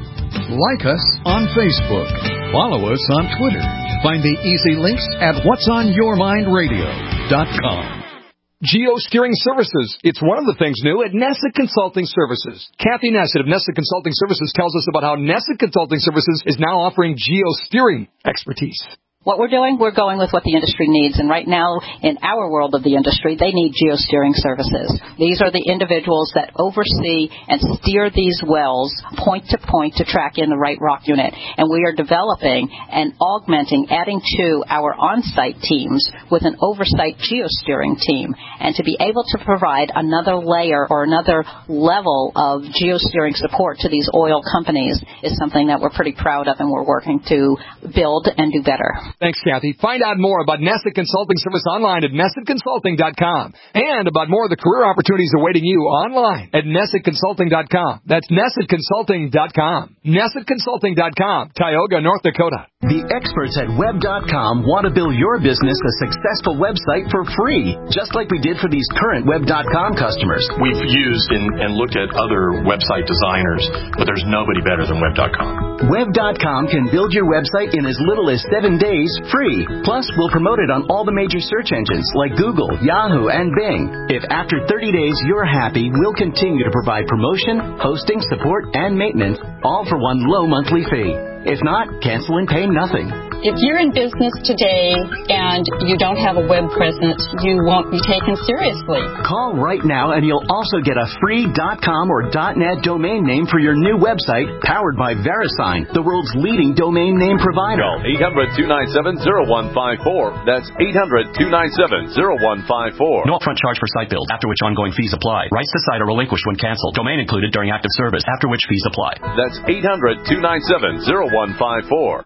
Like us on Facebook. Follow us on Twitter. Find the easy links at whats on your mind radio dot com. Geo-steering services. It's one of the things new at Nessa Consulting Services. Kathy Nessa of Nessa Consulting Services tells us about how Nessa Consulting Services is now offering geo-steering expertise. What we're doing, we're going with what the industry needs. And right now, in our world of the industry, they need geosteering services. These are the individuals that oversee and steer these wells point to point to track in the right rock unit. And we are developing and augmenting, adding to our on-site teams with an oversight geosteering team. And to be able to provide another layer or another level of geosteering support to these oil companies is something that we're pretty proud of and we're working to build and do better. Thanks, Kathy. Find out more about Nessa Consulting Service online at nessa consulting dot com and about more of the career opportunities awaiting you online at nessa consulting dot com. That's nessa consulting dot com. nessa consulting dot com, Tioga, North Dakota. The experts at web dot com want to build your business a successful website for free, just like we did for these current web dot com customers. We've used and, and looked at other website designers, but there's nobody better than web dot com. web dot com can build your website in as little as seven days free. Plus, we'll promote it on all the major search engines like Google, Yahoo, and Bing. If after thirty days you're happy, we'll continue to provide promotion, hosting, support, and maintenance, all for one low monthly fee. If not, cancel and pay nothing. If you're in business today and you don't have a web presence, you won't be taken seriously. Call right now and you'll also get a free .com or .net domain name for your new website, powered by VeriSign, the world's leading domain name provider. Call eight hundred, two nine seven, zero one five four. That's eight hundred, two nine seven, zero one five four. No upfront charge for site build, after which ongoing fees apply. Rights to site are relinquished when canceled. Domain included during active service, after which fees apply. That's eight hundred, two nine seven, zero one five four.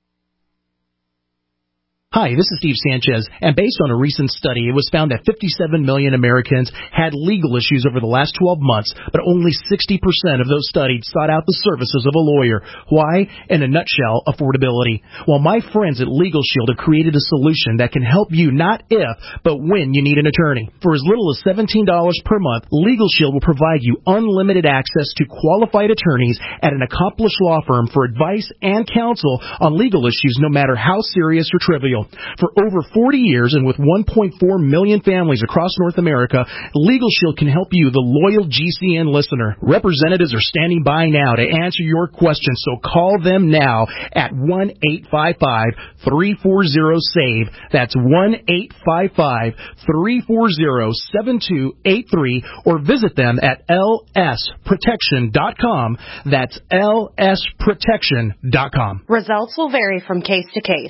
Hi, this is Steve Sanchez, and based on a recent study, it was found that fifty-seven million Americans had legal issues over the last twelve months, but only sixty percent of those studied sought out the services of a lawyer. Why? In a nutshell, affordability. Well, my friends at Legal Shield have created a solution that can help you not if, but when you need an attorney. For as little as seventeen dollars per month, Legal Shield will provide you unlimited access to qualified attorneys at an accomplished law firm for advice and counsel on legal issues, no matter how serious or trivial. For over forty years and with one point four million families across North America, Legal Shield can help you, the loyal G C N listener. Representatives are standing by now to answer your questions, so call them now at one eight five five, three four zero, SAVE. That's one eight five five, three four zero, seven two eight three, or visit them at L S protection dot com. That's L S protection dot com. Results will vary from case to case.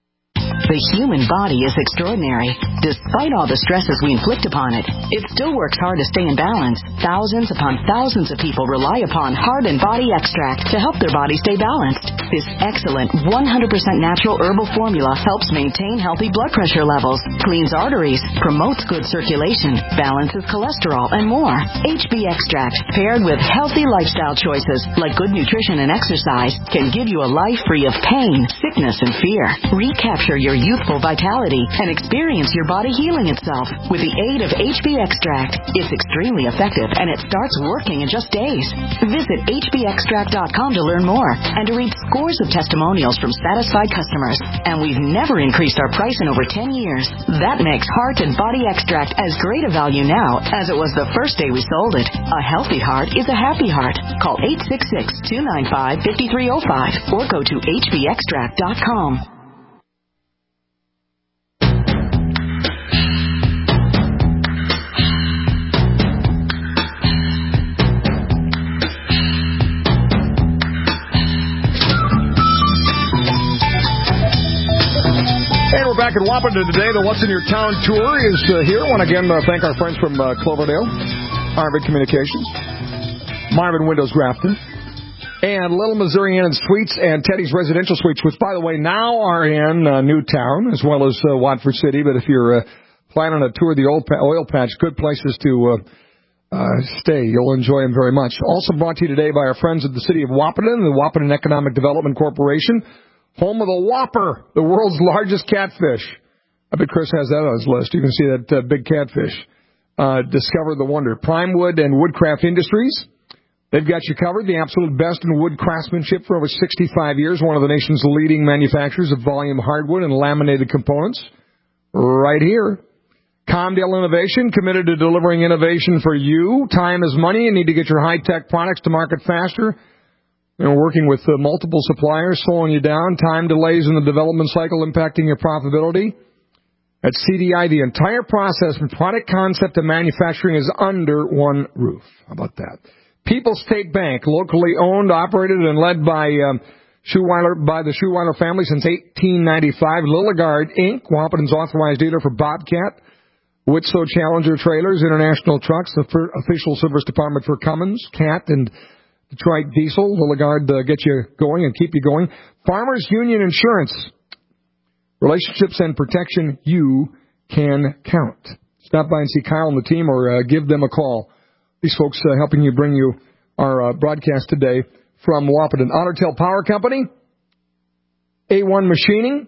The human body is extraordinary. Despite all the stresses we inflict upon it, it still works hard to stay in balance. Thousands upon thousands of people rely upon Heart and Body Extract to help their body stay balanced. This excellent one hundred percent natural herbal formula helps maintain healthy blood pressure levels, cleans arteries, promotes good circulation, balances cholesterol, and more. H B Extract, paired with healthy lifestyle choices like good nutrition and exercise, can give you a life free of pain, sickness, and fear. Recapture your youthful vitality and experience your body healing itself with the aid of H B Extract. It's extremely effective and it starts working in just days. Visit H B extract dot com to learn more and to read scores of testimonials from satisfied customers. And we've never increased our price in over ten years. That makes Heart and Body Extract as great a value now as it was the first day we sold it. A healthy heart is a happy heart. Call eight six six, two nine five, five three zero five or go to H B extract dot com. And we're back in Wahpeton today. The What's in Your Town tour is uh, here. I want to again uh, thank our friends from uh, Cloverdale, Arvid Communications, Marvin Windows Grafton, And Little Missouri Inn and Suites and Teddy's Residential Suites, which, by the way, now are in uh, Newtown as well as uh, Watford City. But if you're uh, planning a tour of the oil, pa- oil patch, good places to uh, uh, stay. You'll enjoy them very much. Also brought to you today by our friends at the City of Wahpeton, the Wahpeton Economic Development Corporation, home of the Whopper, the world's largest catfish. I bet Chris has that on his list. You can see that uh, big catfish. Uh, discover the wonder. Prime Wood and Woodcraft Industries. They've got you covered. The absolute best in wood craftsmanship for over sixty-five years. One of the nation's leading manufacturers of volume hardwood and laminated components. Right here. Comdale Innovation, committed to delivering innovation for you. Time is money. You need to get your high-tech products to market faster. They're working with uh, multiple suppliers, slowing you down. Time delays in the development cycle impacting your profitability. At C D I, the entire process from product concept to manufacturing is under one roof. How about that? People's State Bank, locally owned, operated, and led by um, Schuweiler, by the Schuweiler family since eighteen ninety-five. Lilligard, Incorporated, Wahpeton's authorized dealer for Bobcat, Whitso Challenger Trailers, International Trucks, the official service department for Cummins, Cat, and Detroit Diesel. Lilligard uh, get you going and keep you going. Farmers Union Insurance, relationships and protection you can count. Stop by and see Kyle and the team, or uh, give them a call. These folks uh, helping you bring you our uh, broadcast today from Wahpeton. Ottertail Power Company, A one Machining,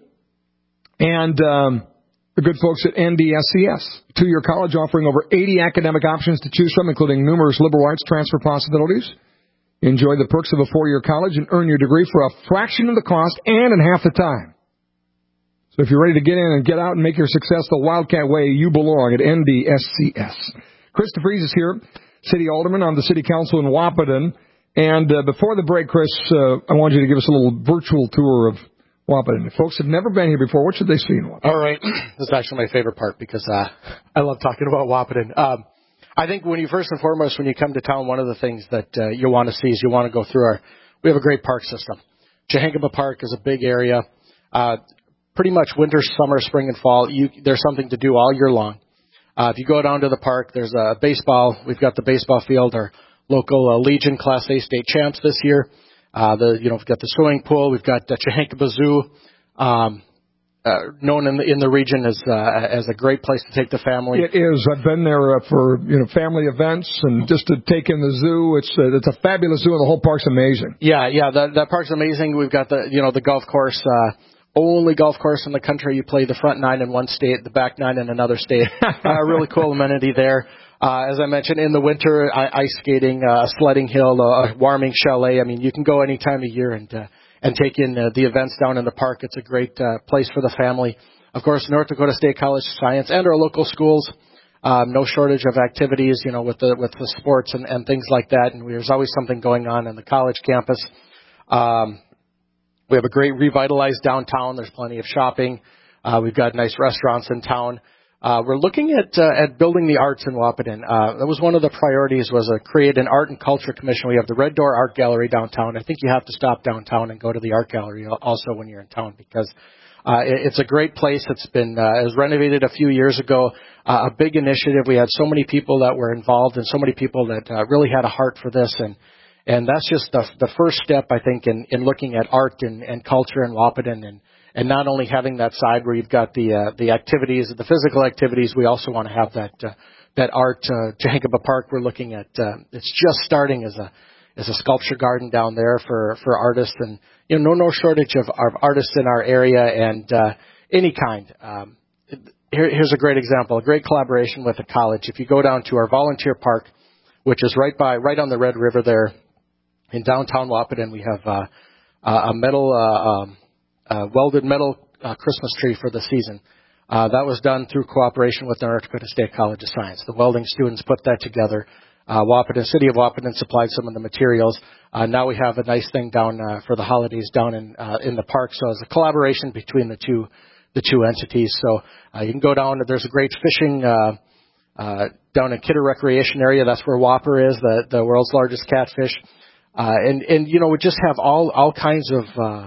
and um, the good folks at N D S C S. Two-year college offering over eighty academic options to choose from, including numerous liberal arts transfer possibilities. Enjoy the perks of a four-year college and earn your degree for a fraction of the cost and in half the time. So if you're ready to get in and get out and make your success the Wildcat way, you belong at N D S C S. Chris DeFries is here, City Alderman on the City Council in Wahpeton. And uh, before the break, Chris, uh, I want you to give us a little virtual tour of Wahpeton. If folks have never been here before, what should they see in Wahpeton? All right. This is actually my favorite part because uh, I love talking about Wahpeton. Um, I think when you first and foremost, when you come to town, one of the things that uh, you want to see is you want to go through our, we have a great park system. Chahankaba Park is a big area. Uh, pretty much winter, summer, spring, and fall, you, there's something to do all year long. Uh, if you go down to the park, there's a baseball. We've got the baseball field, our local uh, Legion Class A state champs this year. Uh, the, you know, we've got the swimming pool. We've got the Chahankaba Zoo, um, uh, known in the, in the region as, uh, as a great place to take the family. It is. I've been there uh, for, you know, family events and just to take in the zoo. It's, uh, it's a fabulous zoo and the whole park's amazing. Yeah, yeah, that, that park's amazing. We've got the, you know, the golf course, uh, only golf course in the country. You play the front nine in one state, the back nine in another state. A uh, really cool amenity there. Uh, as I mentioned, in the winter, ice skating, uh, sledding hill, uh, warming chalet. I mean, you can go any time of year and uh, and take in uh, the events down in the park. It's a great uh, place for the family. Of course, North Dakota State College of Science and our local schools. Um, no shortage of activities, you know, with the with the sports and, and things like that. And there's always something going on in the college campus. Um, we have a great revitalized downtown. There's plenty of shopping. Uh, we've got nice restaurants in town. Uh, we're looking at uh, at building the arts in Wahpeton. Uh, that was one of the priorities, was to create an art and culture commission. We have the Red Door Art Gallery downtown. I think you have to stop downtown and go to the art gallery also when you're in town, because uh, it, it's a great place. It's been uh, it was renovated a few years ago. Uh, a big initiative. We had so many people that were involved and so many people that uh, really had a heart for this, and and that's just the the first step, I think, in, in looking at art and, and culture in Wahpeton. And And not only having that side where you've got the uh, the activities, the physical activities, we also want to have that uh, that art. Uh, Chahankaba Park, we're looking at. Uh, it's just starting as a as a sculpture garden down there for, for artists, and you know, no no shortage of, of artists in our area, and uh, any kind. Um, here, here's a great example, a great collaboration with a college. If you go down to our volunteer park, which is right by right on the Red River there in downtown Wahpeton, we have uh, a metal. Uh, um, Uh, welded metal uh, Christmas tree for the season. Uh, that was done through cooperation with the North Dakota State College of Science. The welding students put that together. Uh, Wahpeton, City of Wahpeton supplied some of the materials. Uh, now we have a nice thing down uh, for the holidays down in uh, in the park. So it's a collaboration between the two the two entities. So uh, you can go down. There's a great fishing uh, uh, down in Kidder Recreation Area. That's where Whopper is, the the world's largest catfish. Uh, and and you know, we just have all all kinds of uh,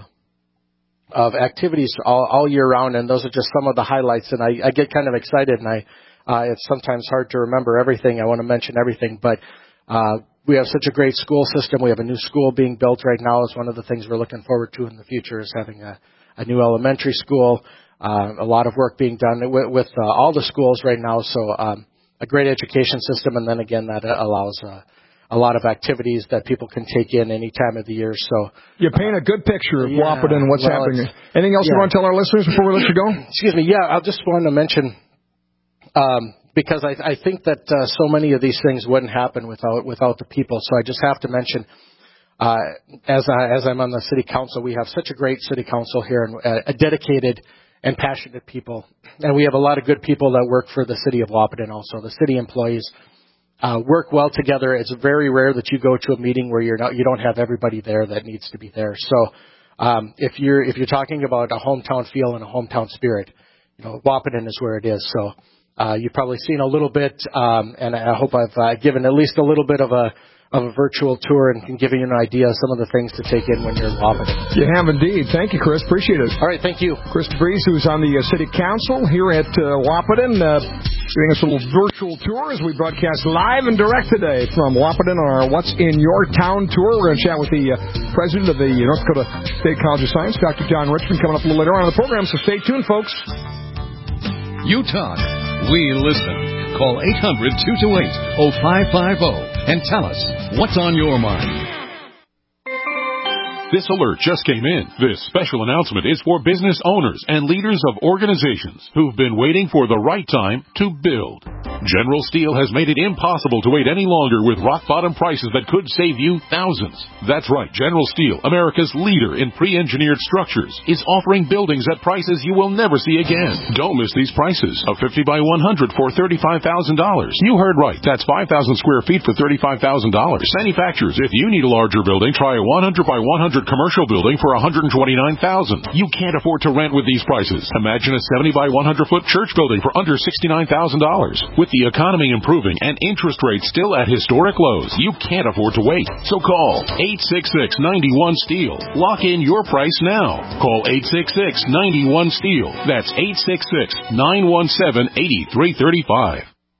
of activities all, all year round, and those are just some of the highlights. And I, I get kind of excited, and I uh, it's sometimes hard to remember everything. I want to mention everything, but uh, we have such a great school system. We have a new school being built right now. Is one of the things we're looking forward to in the future is having a, a new elementary school. Uh, a lot of work being done with, with uh, all the schools right now. So um, a great education system, and then again that allows uh, a lot of activities that people can take in any time of the year. So you paint a good picture of yeah, Wahpeton and what's well, happening. Anything else yeah. you want to tell our listeners before we let you go? Excuse me. Yeah, I just wanted to mention um, because I, I think that uh, so many of these things wouldn't happen without without the people. So I just have to mention. Uh, as I, as I'm on the city council, we have such a great city council here and uh, a dedicated and passionate people. And we have a lot of good people that work for the city of Wahpeton also. The city employees uh, work well together. It's very rare that you go to a meeting where you're not, you don't have everybody there that needs to be there. So um, if you're if you're talking about a hometown feel and a hometown spirit, you know, Wahpeton is where it is. So uh, you've probably seen a little bit, um, and I hope I've uh, given at least a little bit of a of a virtual tour and can give you an idea of some of the things to take in when you're in Wahpeton. You have indeed. Thank you, Chris. Appreciate it. All right, thank you. Chris DeVries, who's on the uh, City Council here at uh, Wahpeton, uh, giving us a little virtual tour as we broadcast live and direct today from Wahpeton on our What's in Your Town tour. We're going to chat with the uh, president of the North Dakota State College of Science, Doctor John Richmond, coming up a little later on in the program, so stay tuned, folks. You talk. We listen. Call eight hundred, two two eight, oh five five oh and tell us what's on your mind. This alert just came in. This special announcement is for business owners and leaders of organizations who've been waiting for the right time to build. General Steel has made it impossible to wait any longer with rock-bottom prices that could save you thousands. That's right, General Steel, America's leader in pre-engineered structures, is offering buildings at prices you will never see again. Don't miss these prices. A fifty by one hundred for thirty-five thousand dollars. You heard right. That's five thousand square feet for thirty-five thousand dollars. Manufacturers, if you need a larger building, try a one hundred by one hundred commercial building for one hundred twenty-nine thousand dollars. You can't afford to rent with these prices. Imagine a seventy by one hundred foot church building for under sixty-nine thousand dollars. With the economy improving and interest rates still at historic lows, you can't afford to wait. So call eight six six, nine one, STEEL. Lock in your price now. Call eight six six, nine one, STEEL. That's eight six six, nine one seven, eight three three five.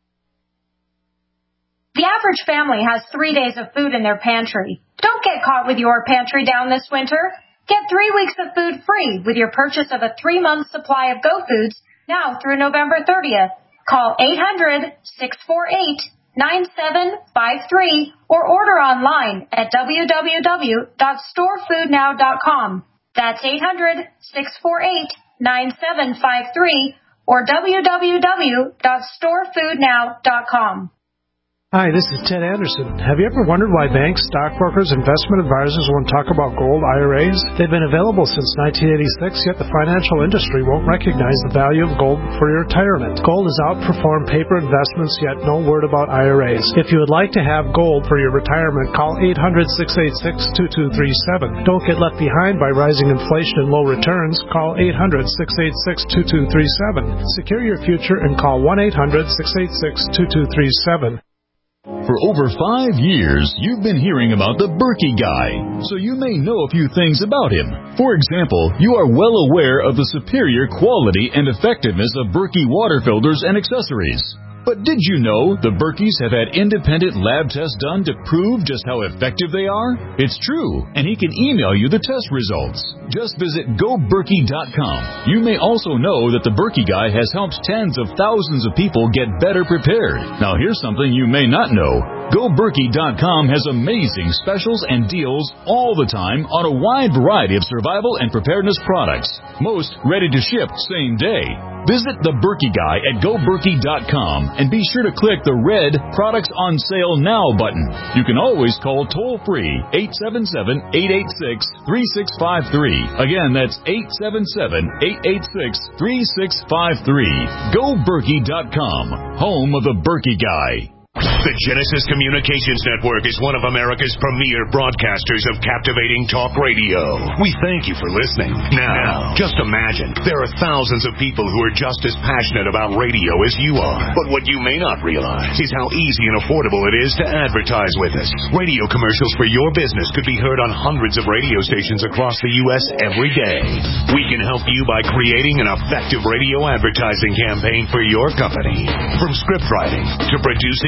The average family has three days of food in their pantry. Don't get caught with your pantry down this winter. Get three weeks of food free with your purchase of a three-month supply of Go Foods now through November thirtieth. Call eight hundred, six four eight, nine seven five three or order online at w w w dot store food now dot com. That's eight hundred, six four eight, nine seven five three or w w w dot store food now dot com. Hi, this is Ted Anderson. Have you ever wondered why banks, stockbrokers, investment advisors won't talk about gold I R As? They've been available since nineteen eighty-six, yet the financial industry won't recognize the value of gold for your retirement. Gold has outperformed paper investments, yet no word about I R As. If you would like to have gold for your retirement, call eight hundred, six eight six, two two three seven. Don't get left behind by rising inflation and low returns. Call eight hundred, six eight six, two two three seven. Secure your future and call one eight hundred, six eight six, two two three seven. For over five years, you've been hearing about the Berkey Guy, so you may know a few things about him. For example, you are well aware of the superior quality and effectiveness of Berkey water filters and accessories. But did you know the Berkeys have had independent lab tests done to prove just how effective they are? It's true, and he can email you the test results. Just visit go berkey dot com. You may also know that the Berkey Guy has helped tens of thousands of people get better prepared. Now here's something you may not know. go berkey dot com has amazing specials and deals all the time on a wide variety of survival and preparedness products. Most ready to ship same day. Visit the Berkey Guy at go berkey dot com and be sure to click the red Products on Sale Now button. You can always call toll-free eight seven seven, eight eight six, three six five three. Again, that's eight seven seven, eight eight six, three six five three. go berkey dot com, home of the Berkey Guy. The Genesis Communications Network is one of America's premier broadcasters of captivating talk radio. We thank you for listening. Now, just imagine, there are thousands of people who are just as passionate about radio as you are. But what you may not realize is how easy and affordable it is to advertise with us. Radio commercials for your business could be heard on hundreds of radio stations across the U S every day. We can help you by creating an effective radio advertising campaign for your company. From script writing to producing your commercials,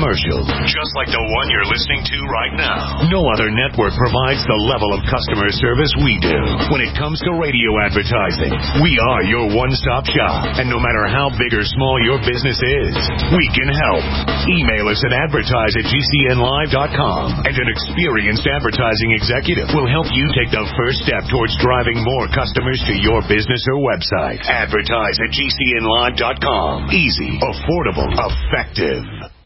commercial, just like the one you're listening to right now. No other network provides the level of customer service we do. When it comes to radio advertising, we are your one-stop shop. And no matter how big or small your business is, we can help. Email us at advertise at g c n live dot com, and an experienced advertising executive will help you take the first step towards driving more customers to your business or website. Advertise at g c n live dot com. Easy, affordable, effective.